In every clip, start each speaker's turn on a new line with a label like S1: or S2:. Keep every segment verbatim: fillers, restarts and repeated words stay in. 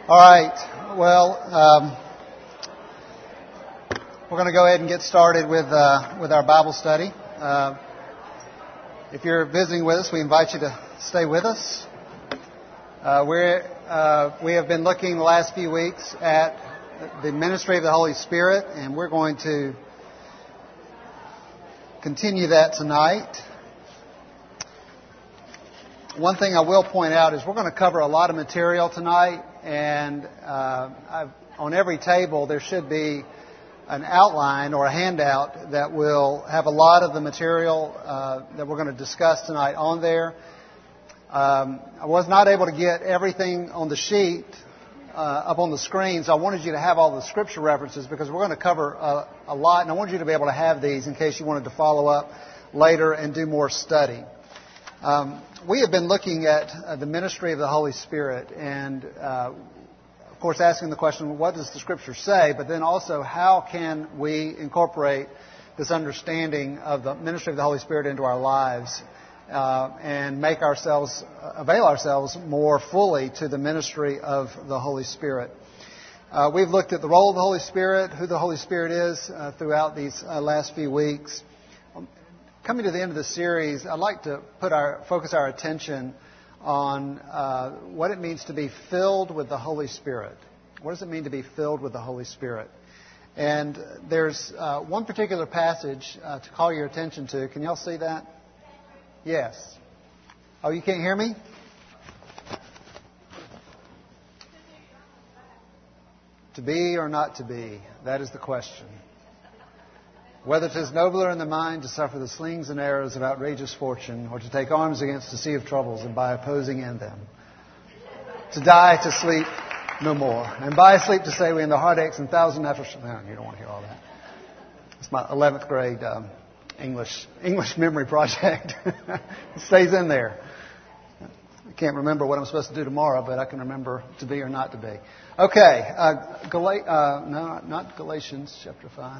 S1: All right. Well, um, we're going to go ahead and get started with uh, with our Bible study. Uh, if you're visiting with us, we invite you to stay with us. Uh, we're uh, we have been looking the last few weeks at the ministry of the Holy Spirit, and we're going to continue that tonight. One thing I will point out is we're going to cover a lot of material tonight, and uh, I've, on every table there should be an outline or a handout that will have a lot of the material uh, that we're going to discuss tonight on there. Um, I was not able to get everything on the sheet uh, up on the screen, so I wanted you to have all the scripture references because we're going to cover a, a lot, and I wanted you to be able to have these in case you wanted to follow up later and do more study. Um, we have been looking at uh, the ministry of the Holy Spirit and, uh, of course, asking the question, what does the Scripture say? But then also, how can we incorporate this understanding of the ministry of the Holy Spirit into our lives uh, and make ourselves, uh, avail ourselves more fully to the ministry of the Holy Spirit? Uh, we've looked at the role of the Holy Spirit, who the Holy Spirit is uh, throughout these uh, last few weeks. Coming to the end of the series, I'd like to put our focus our attention on uh, what it means to be filled with the Holy Spirit. What does it mean to be filled with the Holy Spirit? And there's uh, one particular passage uh, to call your attention to. Can y'all see that? Yes. Oh, you can't hear me? To be or not to be? That is the question. Whether 'tis nobler in the mind to suffer the slings and arrows of outrageous fortune, or to take arms against a sea of troubles, and by opposing end them, to die to sleep no more, and by sleep to say we in the heartaches and thousand efforts. No, you don't want to hear all that. It's my eleventh grade um, English English memory project. It stays in there. I can't remember what I'm supposed to do tomorrow, but I can remember to be or not to be. Okay, uh, Gal- uh, no, not Galatians chapter five.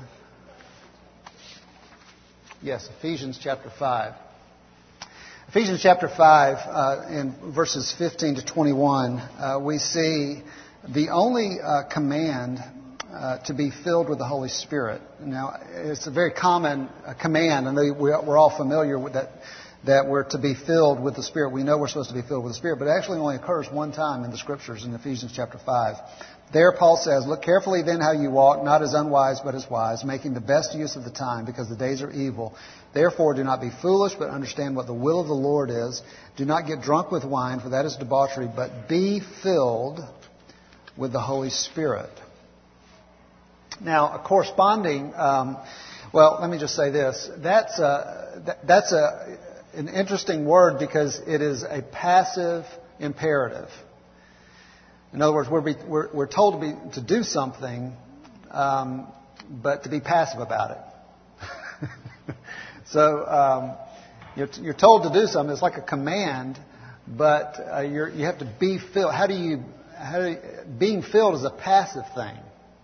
S1: Yes, Ephesians chapter five. Ephesians chapter five, uh, in verses fifteen to twenty-one, uh, we see the only uh, command uh, to be filled with the Holy Spirit. Now, it's a very common uh, command, and we're all familiar with that, that we're to be filled with the Spirit. We know we're supposed to be filled with the Spirit, but it actually only occurs one time in the Scriptures in Ephesians chapter five. There, Paul says, look carefully then how you walk, not as unwise but as wise, making the best use of the time, because the days are evil. Therefore, do not be foolish, but understand what the will of the Lord is. Do not get drunk with wine, for that is debauchery, but be filled with the Holy Spirit. Now, a corresponding, um, well, let me just say this. That's a, that, that's a, an interesting word because it is a passive imperative. In other words, we're, be, we're, we're told to, be, to do something, um, but to be passive about it. so um, you're, you're told to do something. It's like a command, but uh, you're, you have to be filled. How do you? How do you, being filled is a passive thing.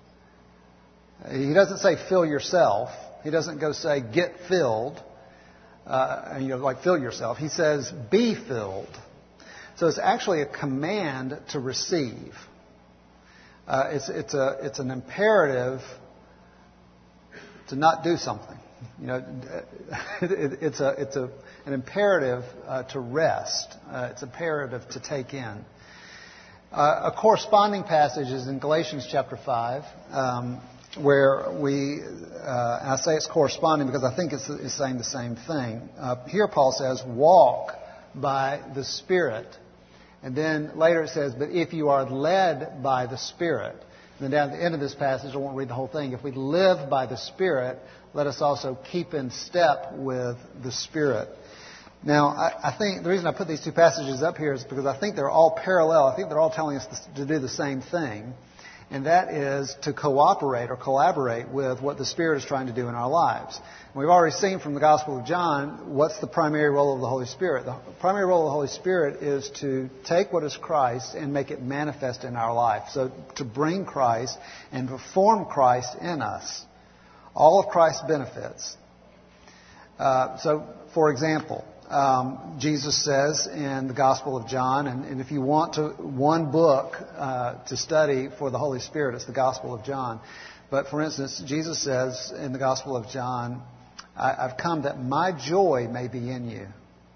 S1: He doesn't say fill yourself. He doesn't go say get filled, uh, and you know like fill yourself. He says be filled. So it's actually a command to receive. Uh, it's it's a it's an imperative to not do something. You know, it, it's a it's a an imperative uh, to rest. Uh, it's imperative to take in. Uh, a corresponding passage is in Galatians chapter five, um, where we uh, and I say it's corresponding because I think it's, it's saying the same thing. Uh, here Paul says, "Walk by the Spirit." And then later it says, but if you are led by the Spirit. And then down at the end of this passage, I won't read the whole thing. If we live by the Spirit, let us also keep in step with the Spirit. Now, I, I think the reason I put these two passages up here is because I think they're all parallel. I think they're all telling us to do the same thing. And that is to cooperate or collaborate with what the Spirit is trying to do in our lives. And we've already seen from the Gospel of John what's the primary role of the Holy Spirit. The primary role of the Holy Spirit is to take what is Christ and make it manifest in our life. So to bring Christ and to form Christ in us. All of Christ's benefits. Uh, so, for example, um, Jesus says in the Gospel of John, and, and if you want to one book uh, to study for the Holy Spirit, it's the Gospel of John. But for instance, Jesus says in the Gospel of John, I, I've come that my joy may be in you.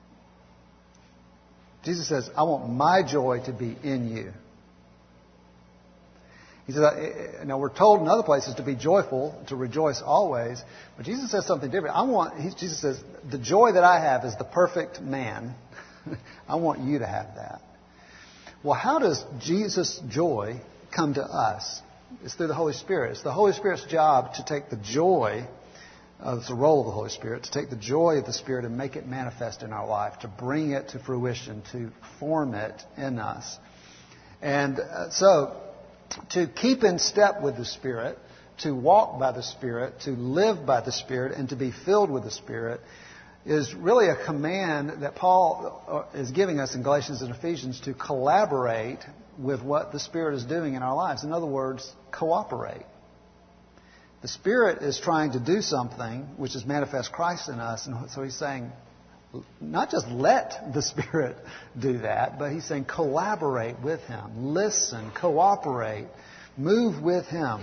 S1: Jesus says, I want my joy to be in you. He says, now we're told in other places to be joyful, to rejoice always, but Jesus says something different. I want, he, Jesus says, the joy that I have is the perfect man. I want you to have that. Well, how does Jesus' joy come to us? It's through the Holy Spirit. It's the Holy Spirit's job to take the joy, uh, it's the role of the Holy Spirit, to take the joy of the Spirit and make it manifest in our life, to bring it to fruition, to form it in us. And uh, so, to keep in step with the Spirit, to walk by the Spirit, to live by the Spirit, and to be filled with the Spirit is really a command that Paul is giving us in Galatians and Ephesians to collaborate with what the Spirit is doing in our lives. In other words, cooperate. The Spirit is trying to do something which is manifest Christ in us, and so he's saying, not just let the Spirit do that, but he's saying collaborate with Him. Listen, cooperate, move with Him.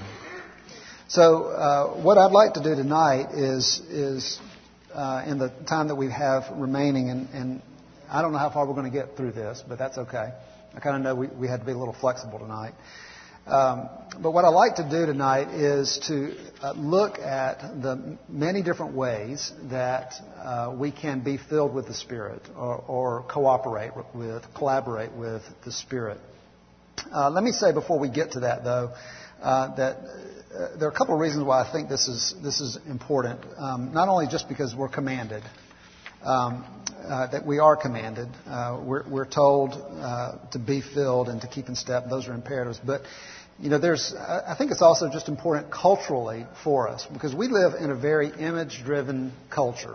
S1: So uh, what I'd like to do tonight is, is uh, in the time that we have remaining, and, and I don't know how far we're going to get through this, but that's okay. I kind of know we, we had to be a little flexible tonight. Um, but what I'd like to do tonight is to uh, look at the many different ways that uh, we can be filled with the Spirit or, or cooperate with, collaborate with the Spirit. Uh, let me say before we get to that, though, uh, that uh, there are a couple of reasons why I think this is this is important. Um, not only just because we're commanded, um, uh, that we are commanded, uh, we're, we're told uh, to be filled and to keep in step. Those are imperatives, but you know, there's. I think it's also just important culturally for us because we live in a very image-driven culture.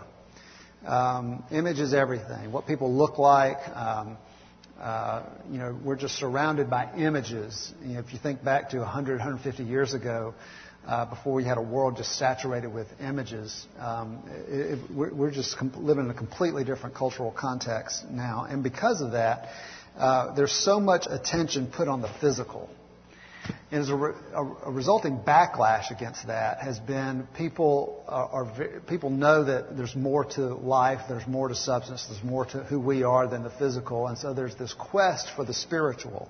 S1: Um, image is everything. What people look like. Um, uh, you know, we're just surrounded by images. You know, if you think back to one hundred, one hundred fifty years ago, uh, before we had a world just saturated with images, um, it, it, we're, we're just com- living in a completely different cultural context now. And because of that, uh, there's so much attention put on the physical. And as a, re- a, a resulting backlash against that has been people are, are people know that there's more to life, there's more to substance, there's more to who we are than the physical, and so there's this quest for the spiritual.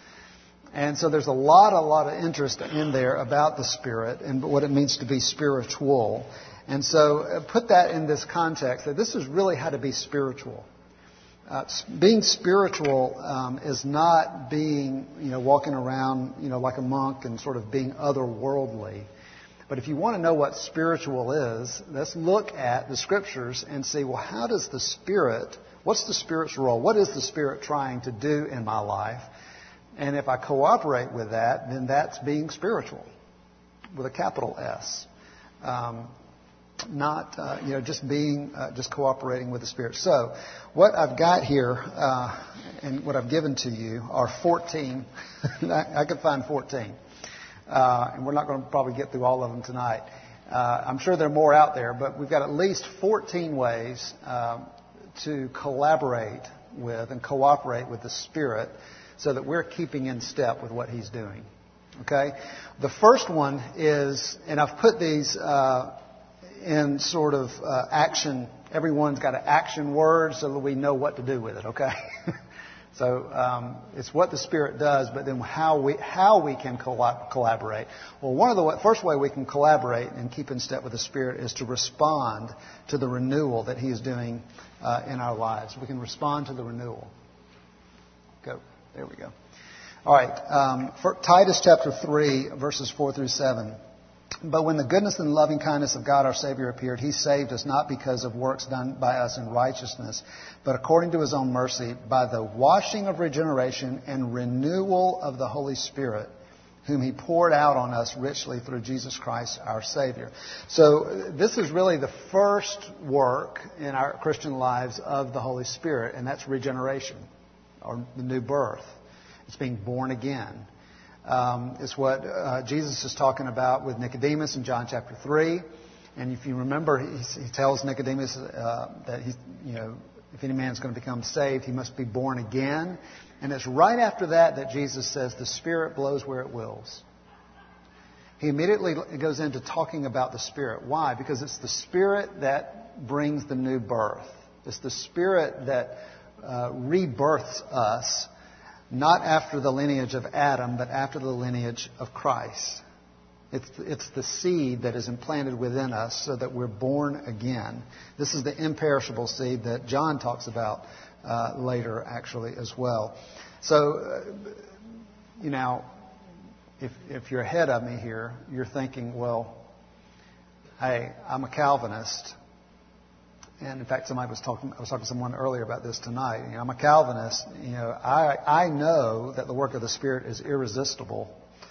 S1: And so there's a lot, a lot of interest in there about the Spirit and what it means to be spiritual. And so put that in this context that this is really how to be spiritual. Uh, being spiritual um, is not being, you know, walking around, you know, like a monk and sort of being otherworldly. But if you want to know what spiritual is, let's look at the Scriptures and see, well, how does the Spirit, what's the Spirit's role? What is the Spirit trying to do in my life? And if I cooperate with that, then that's being spiritual with a capital S. Um, Not, uh, you know, just being, uh, just cooperating with the Spirit. So, what I've got here uh, and what I've given to you are fourteen. I, I could find fourteen, uh, and we're not going to probably get through all of them tonight. Uh, I'm sure there are more out there, but we've got at least fourteen ways um, to collaborate with and cooperate with the Spirit, so that we're keeping in step with what He's doing. Okay, the first one is, and I've put these. Uh, in sort of uh, action. Everyone's got an action word so that we know what to do with it, okay? so um, it's what the Spirit does, but then how we how we can collab- collaborate. Well, one of the first way we can collaborate and keep in step with the Spirit is to respond to the renewal that He is doing uh, in our lives. We can respond to the renewal. Go. There we go. All right. Um, for Titus chapter three, verses four through seven. But when the goodness and loving kindness of God our Savior appeared, He saved us not because of works done by us in righteousness, but according to His own mercy, by the washing of regeneration and renewal of the Holy Spirit, whom He poured out on us richly through Jesus Christ our Savior. So this is really the first work in our Christian lives of the Holy Spirit, and that's regeneration, or the new birth. It's being born again. Um, it's what uh, Jesus is talking about with Nicodemus in John chapter three. And if you remember, he, he tells Nicodemus uh, that he, you know, if any man is going to become saved, he must be born again. And it's right after that that Jesus says the Spirit blows where it wills. He immediately goes into talking about the Spirit. Why? Because it's the Spirit that brings the new birth. It's the Spirit that uh, rebirths us, not after the lineage of Adam, but after the lineage of Christ. It's, it's the seed that is implanted within us so that we're born again. This is the imperishable seed that John talks about uh, later, actually, as well. So, uh, you know, if, if you're ahead of me here, you're thinking, well, hey, I'm a Calvinist. And in fact, somebody was talking, I was talking to someone earlier about this tonight. You know, I'm a Calvinist. You know, I, I know that the work of the Spirit is irresistible.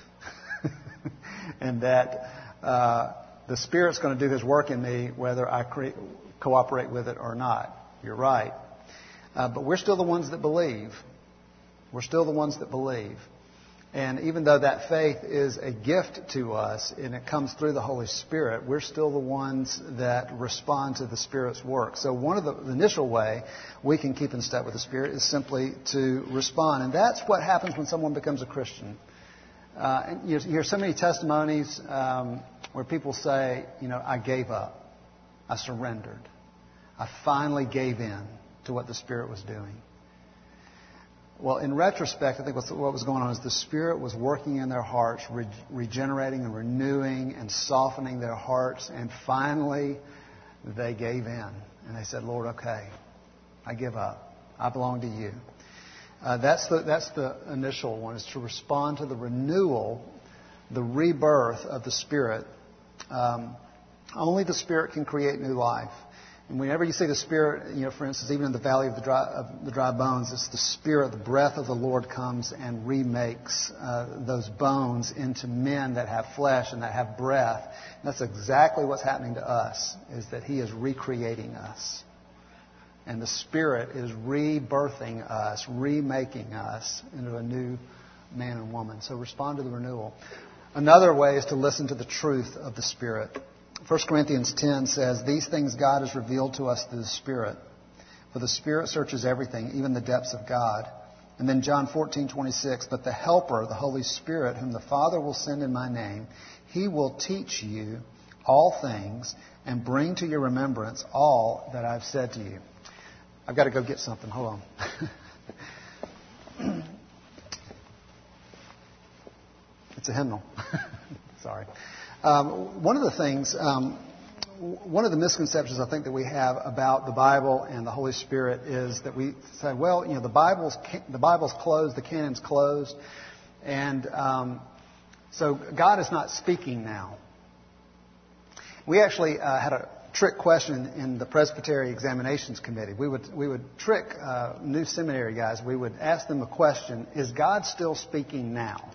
S1: And that uh, the Spirit's going to do His work in me whether I cre- cooperate with it or not. You're right. Uh, but we're still the ones that believe. We're still the ones that believe. And even though that faith is a gift to us and it comes through the Holy Spirit, we're still the ones that respond to the Spirit's work. So one of the, the initial way we can keep in step with the Spirit is simply to respond. And that's what happens when someone becomes a Christian. Uh, and you hear so many testimonies um, where people say, you know, I gave up. I surrendered. I finally gave in to what the Spirit was doing. Well, in retrospect, I think what was going on is the Spirit was working in their hearts, re- regenerating and renewing and softening their hearts. And finally, they gave in. And they said, Lord, okay, I give up. I belong to you. Uh, that's the that's the initial one, is to respond to the renewal, the rebirth of the Spirit. Um, only the Spirit can create new life. And whenever you see the Spirit, you know, for instance, even in the valley of the dry, of the dry bones, it's the Spirit, the breath of the Lord comes and remakes uh, those bones into men that have flesh and that have breath. And that's exactly what's happening to us, is that He is recreating us. And the Spirit is rebirthing us, remaking us into a new man and woman. So respond to the renewal. Another way is to listen to the truth of the Spirit. First Corinthians ten says, these things God has revealed to us through the Spirit. For the Spirit searches everything, even the depths of God. And then John fourteen twenty-six, but the Helper, the Holy Spirit, whom the Father will send in my name, He will teach you all things and bring to your remembrance all that I've said to you. I've got to go get something. Hold on. It's a hymnal. Sorry. Um, one of the things, um, one of the misconceptions I think that we have about the Bible and the Holy Spirit is that we say, well, you know, the Bible's the Bible's closed, the canon's closed, and um, so God is not speaking now. We actually uh, had a trick question in the Presbytery Examinations Committee. We would we would trick uh, new seminary guys. We would ask them a question: is God still speaking now?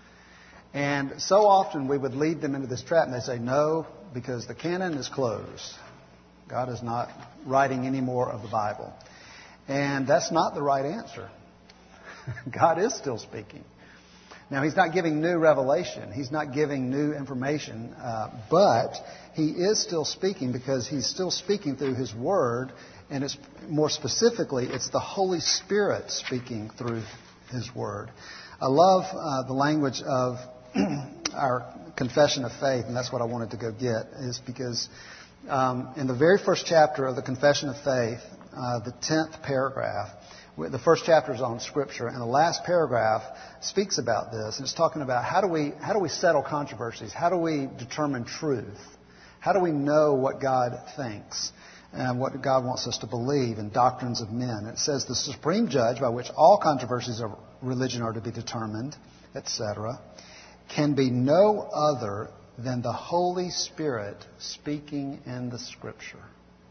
S1: And so often we would lead them into this trap, and they say, no, because the canon is closed. God is not writing any more of the Bible. And that's not the right answer. God is still speaking. Now, He's not giving new revelation. He's not giving new information. Uh, but He is still speaking, because He's still speaking through His Word. And it's more specifically, it's the Holy Spirit speaking through His Word. I love uh, the language of our confession of faith, and that's what I wanted to go get, is because um, in the very first chapter of the Confession of Faith, uh, the tenth paragraph, the first chapter is on Scripture, and the last paragraph speaks about this. And it's talking about how do we how do we settle controversies? How do we determine truth? How do we know what God thinks and what God wants us to believe in doctrines of men? It says the supreme judge by which all controversies of religion are to be determined, et cetera, can be no other than the Holy Spirit speaking in the Scripture.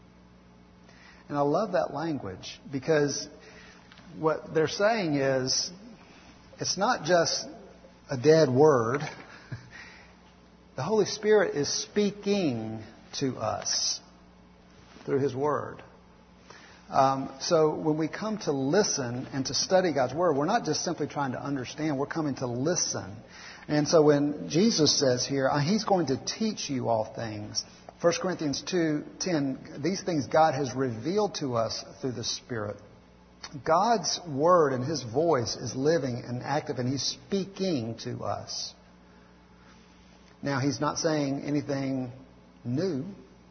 S1: And I love that language, because what they're saying is it's not just a dead word. The Holy Spirit is speaking to us through His Word. Um, so when we come to listen and to study God's Word, we're not just simply trying to understand. We're coming to listen. And so when Jesus says here, He's going to teach you all things, First Corinthians two ten, these things God has revealed to us through the Spirit. God's Word and His voice is living and active, and He's speaking to us. Now, He's not saying anything new,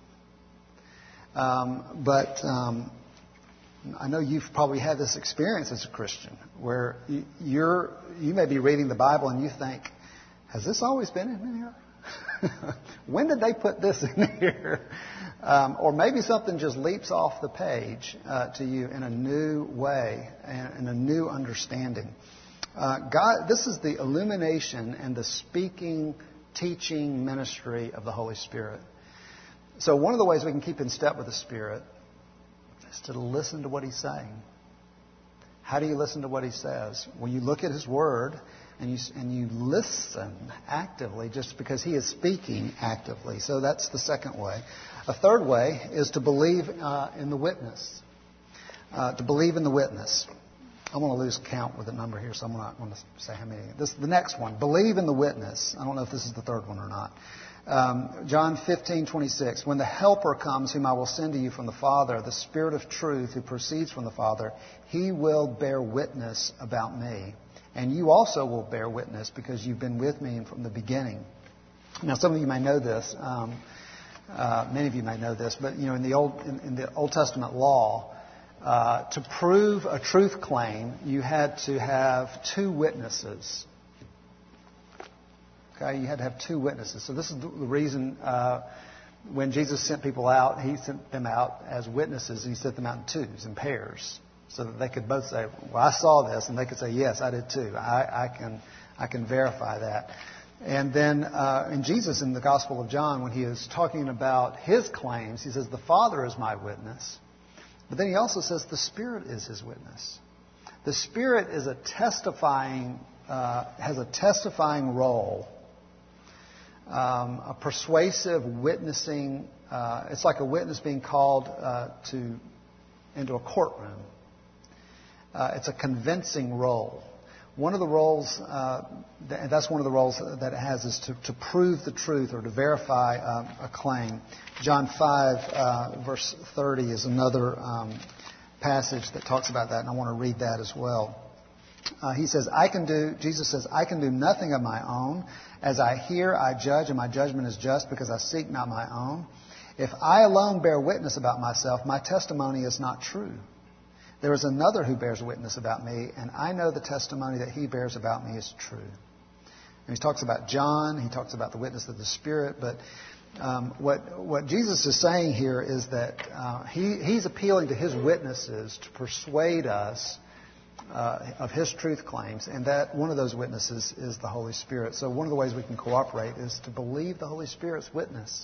S1: um, but um, I know you've probably had this experience as a Christian where you're, you may be reading the Bible and you think, has this always been in here? When did they put this in here? Um, or maybe something just leaps off the page uh, to you in a new way and in a new understanding. Uh, God, this is the illumination and the speaking, teaching ministry of the Holy Spirit. So one of the ways we can keep in step with the Spirit is to listen to what He's saying. How do you listen to what He says? Well, you look at His Word and you and you listen actively just because He is speaking actively. So that's the second way. A third way is to believe uh, in the witness. Uh, to believe in the witness. I'm going to lose count with a number here, so I'm not going to say how many. This the next one. Believe in the witness. I don't know if this is the third one or not. Um, John fifteen twenty-six. When the Helper comes, whom I will send to you from the Father, the Spirit of truth who proceeds from the Father, He will bear witness about me. And you also will bear witness because you've been with me from the beginning. Now, some of you may know this. Um, uh, many of you may know this, but you know, in the Old in, in the Old Testament law, uh, to prove a truth claim, you had to have two witnesses. Okay, you had to have two witnesses. So this is the reason uh, when Jesus sent people out, He sent them out as witnesses. He sent them out in twos, in pairs, so that they could both say, "Well, I saw this," and they could say, "Yes, I did too. I, I can, I can verify that." And then uh, in Jesus, in the Gospel of John, when He is talking about His claims, He says, "The Father is my witness," but then He also says, "The Spirit is His witness." The Spirit is a testifying, uh, has a testifying role. Um, a persuasive witnessing. Uh, it's like a witness being called uh, to into a courtroom. Uh, it's a convincing role. One of the roles, uh, th- that's one of the roles that it has, is to, to prove the truth or to verify um, a claim. John five, uh, verse thirty is another um, passage that talks about that, and I want to read that as well. Uh, he says, I can do, Jesus says, I can do nothing of my own. As I hear, I judge, and my judgment is just because I seek not my own. If I alone bear witness about myself, my testimony is not true. There is another who bears witness about me, and I know the testimony that he bears about me is true. And he talks about John, he talks about the witness of the Spirit, but um, what what Jesus is saying here is that uh, he, he's appealing to his witnesses to persuade us Uh, of His truth claims, and that one of those witnesses is the Holy Spirit. So one of the ways we can cooperate is to believe the Holy Spirit's witness.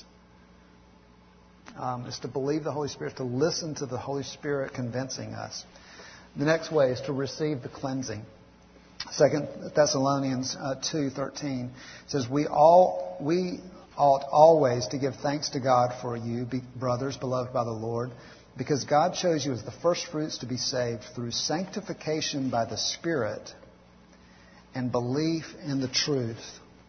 S1: Um, is to believe the Holy Spirit, to listen to the Holy Spirit convincing us. The next way is to receive the cleansing. Second Thessalonians uh, two thirteen says, "We all we ought always to give thanks to God for you, brothers, beloved by the Lord, because God chose you as the first fruits to be saved through sanctification by the Spirit and belief in the truth."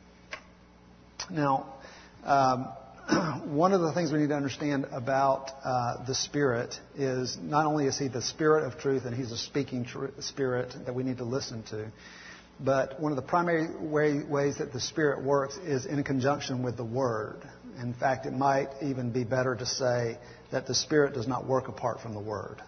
S1: Now, um, one of the things we need to understand about uh, the Spirit is not only is He the Spirit of truth and He's a speaking tr- Spirit that we need to listen to, but one of the primary way, ways that the Spirit works is in conjunction with the Word. In fact, it might even be better to say that the Spirit does not work apart from the Word.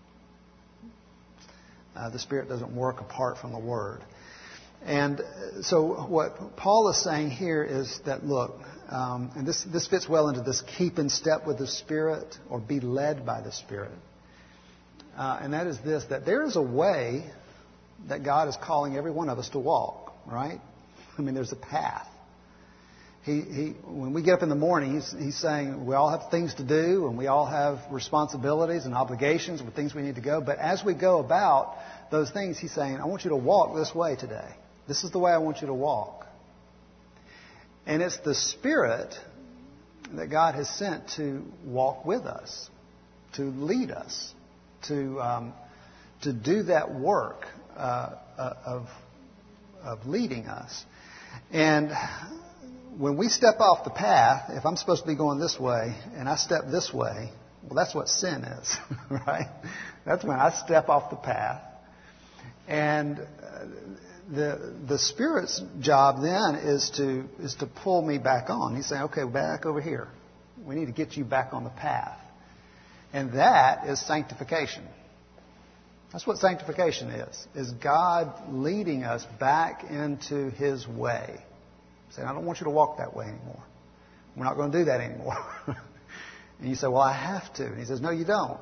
S1: Uh, the Spirit doesn't work apart from the Word. And so what Paul is saying here is that, look, um, and this, this fits well into this keep in step with the Spirit or be led by the Spirit. Uh, and that is this, that there is a way that God is calling every one of us to walk, right? I mean, there's a path. He, he, when we get up in the morning, he's, he's saying we all have things to do and we all have responsibilities and obligations with things we need to go. But as we go about those things, he's saying, I want you to walk this way today. This is the way I want you to walk. And it's the Spirit that God has sent to walk with us, to lead us, to um, to do that work uh, of of leading us. And when we step off the path, if I'm supposed to be going this way and I step this way, well, that's what sin is, right? That's when I step off the path. And the the Spirit's job then is to is to pull me back on. He's saying, okay, back over here. We need to get you back on the path. And that is sanctification. That's what sanctification is, is God leading us back into His way. Saying, I don't want you to walk that way anymore. We're not going to do that anymore. And you say, well, I have to. And He says, no, you don't.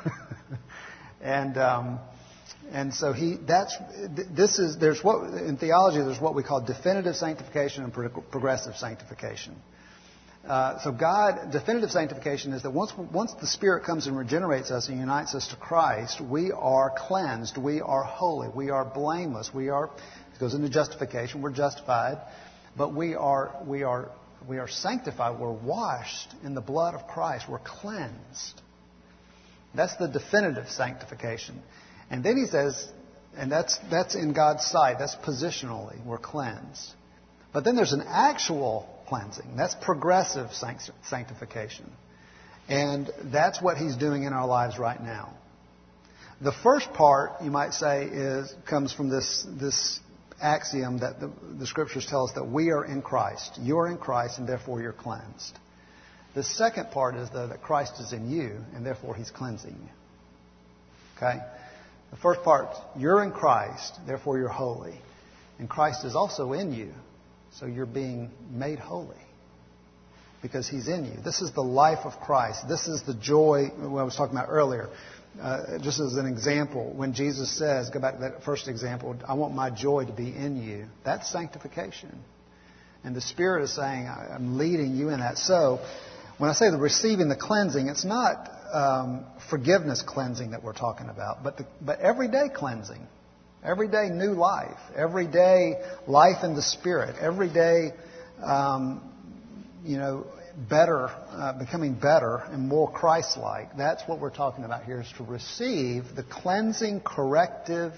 S1: and um, and so he that's this is there's what in theology there's what we call definitive sanctification and pro- progressive sanctification. Uh, so God, definitive sanctification is that once once the Spirit comes and regenerates us and unites us to Christ, we are cleansed, we are holy, we are blameless, we are, it goes into justification, we're justified, but we are we are we are sanctified, we're washed in the blood of Christ, we're cleansed. That's the definitive sanctification. And then he says, and that's that's in God's sight, that's positionally, we're cleansed. But then there's an actual cleansing. That's progressive sanctification. And that's what He's doing in our lives right now. The first part, you might say, is comes from this, this axiom that the, the Scriptures tell us that we are in Christ. You're in Christ, and therefore you're cleansed. The second part is, though, that Christ is in you, and therefore He's cleansing you. Okay? The first part, you're in Christ, therefore you're holy. And Christ is also in you. So you're being made holy because He's in you. This is the life of Christ. This is the joy what I was talking about earlier. Uh, just as an example, when Jesus says, go back to that first example, I want my joy to be in you. That's sanctification. And the Spirit is saying, I'm leading you in that. So when I say the receiving the cleansing, it's not um, forgiveness cleansing that we're talking about, but the, but everyday cleansing. Every day, new life. Every day, life in the Spirit. Every day, um, you know, better, uh, becoming better and more Christ-like. That's what we're talking about here, is to receive the cleansing, corrective,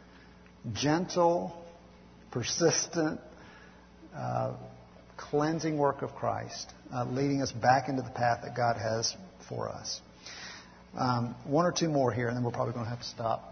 S1: gentle, persistent, uh, cleansing work of Christ, uh, leading us back into the path that God has for us. Um, one or two more here, and then we're probably going to have to stop.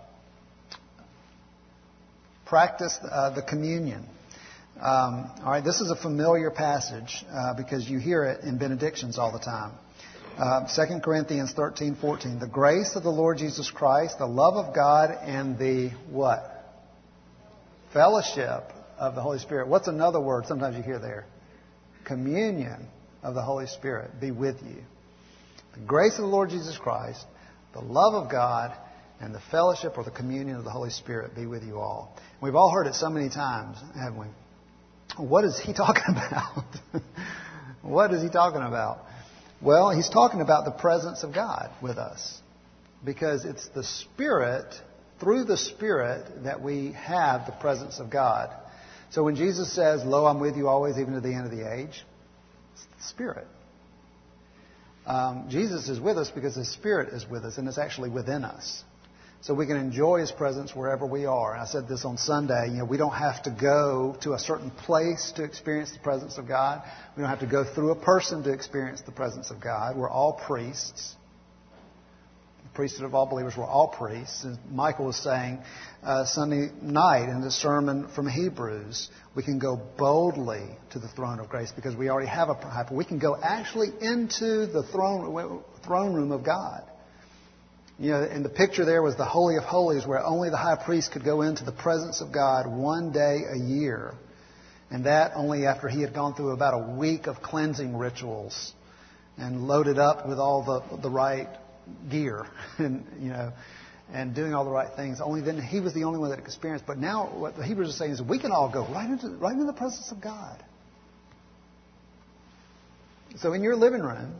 S1: Practice uh, the communion. Um, all right, this is a familiar passage uh, because you hear it in benedictions all the time. Uh, Second Corinthians thirteen fourteen. The grace of the Lord Jesus Christ, the love of God, and the what? Fellowship of the Holy Spirit. What's another word sometimes you hear there? Communion of the Holy Spirit be with you. The grace of the Lord Jesus Christ, the love of God, and the fellowship or the communion of the Holy Spirit be with you all. We've all heard it so many times, haven't we? What is he talking about? What is he talking about? Well, he's talking about the presence of God with us. Because it's the Spirit, through the Spirit, that we have the presence of God. So when Jesus says, lo, I'm with you always, even to the end of the age, it's the Spirit. Um, Jesus is with us because His Spirit is with us, and it's actually within us. So we can enjoy His presence wherever we are. And I said this on Sunday. You know, we don't have to go to a certain place to experience the presence of God. We don't have to go through a person to experience the presence of God. We're all priests. The priesthood of all believers, we're all priests. And Michael was saying uh, Sunday night in the sermon from Hebrews, we can go boldly to the throne of grace because we already have a high priest. We can go actually into the throne throne room of God. You know, and the picture there was the Holy of Holies, where only the high priest could go into the presence of God one day a year. And that only after he had gone through about a week of cleansing rituals and loaded up with all the the right gear and, you know, and doing all the right things. Only then he was the only one that experienced. But now what the Hebrews are saying is we can all go right into, right into the presence of God. So in your living room,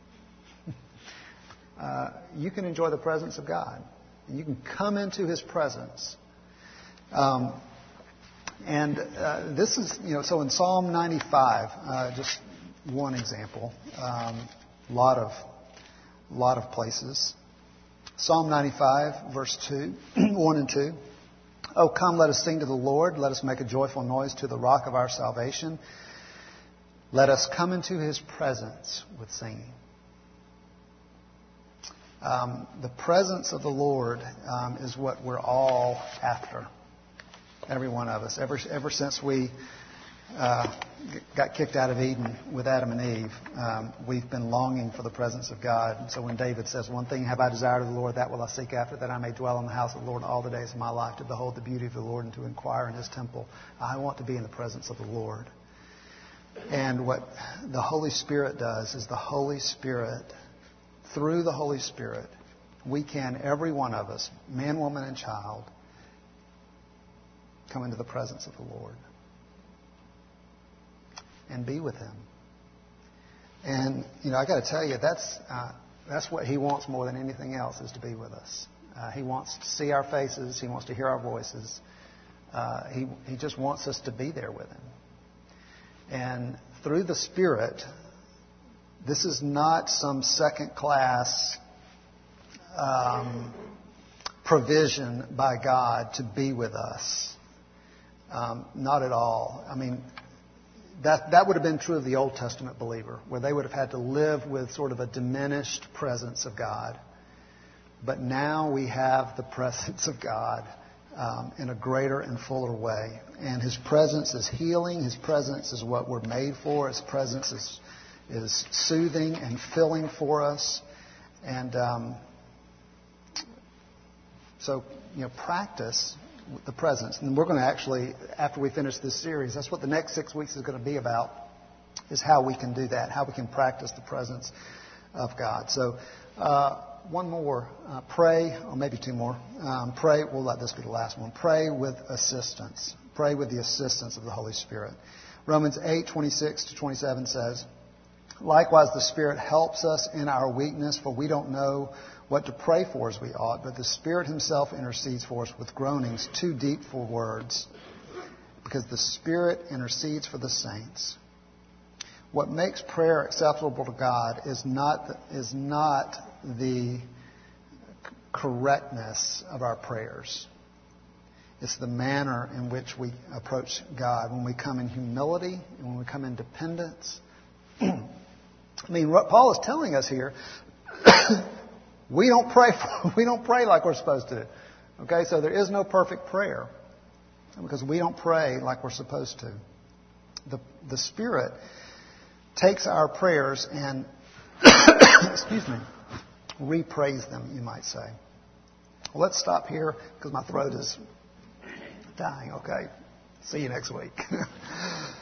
S1: Uh, you can enjoy the presence of God. And you can come into His presence. Um, and uh, this is, you know, so in Psalm ninety-five, uh, just one example, um, lot of, lot of places. Psalm ninety-five, verse two, one and two. Oh, come, let us sing to the Lord. Let us make a joyful noise to the rock of our salvation. Let us come into His presence with singing. Um, the presence of the Lord um, is what we're all after. Every one of us. Ever, ever since we uh, got kicked out of Eden with Adam and Eve, um, we've been longing for the presence of God. And so when David says, "One thing have I desired of the Lord, that will I seek after, that I may dwell in the house of the Lord all the days of my life, to behold the beauty of the Lord and to inquire in His temple." I want to be in the presence of the Lord. And what the Holy Spirit does is the Holy Spirit, through the Holy Spirit, we can, every one of us, man, woman, and child, come into the presence of the Lord and be with Him. And, you know, I got to tell you, that's uh, that's what He wants more than anything else, is to be with us. Uh, he wants to see our faces. He wants to hear our voices. Uh, he, he just wants us to be there with Him. And through the Spirit, this is not some second-class um, provision by God to be with us. Um, not at all. I mean, that that would have been true of the Old Testament believer, where they would have had to live with sort of a diminished presence of God. But now we have the presence of God um, in a greater and fuller way. And His presence is healing. His presence is what we're made for. His presence is is soothing and filling for us. And um, so, you know, practice the presence. And we're going to actually, after we finish this series, that's what the next six weeks is going to be about, is how we can do that, how we can practice the presence of God. So uh, one more, uh, pray, or maybe two more. Um, pray, we'll let this be the last one. Pray with assistance. Pray with the assistance of the Holy Spirit. Romans eight, twenty-six to twenty-seven says, "Likewise, the Spirit helps us in our weakness, for we don't know what to pray for as we ought, but the Spirit Himself intercedes for us with groanings too deep for words, because the Spirit intercedes for the saints." What makes prayer acceptable to God is not is not the correctness of our prayers. It's the manner in which we approach God. When we come in humility and when we come in dependence. I mean, what Paul is telling us here, we don't pray for, we don't pray like we're supposed to. Okay, so there is no perfect prayer because we don't pray like we're supposed to. The the Spirit takes our prayers and excuse me, repraise them, you might say. Well, let's stop here because my throat is dying. Okay, see you next week.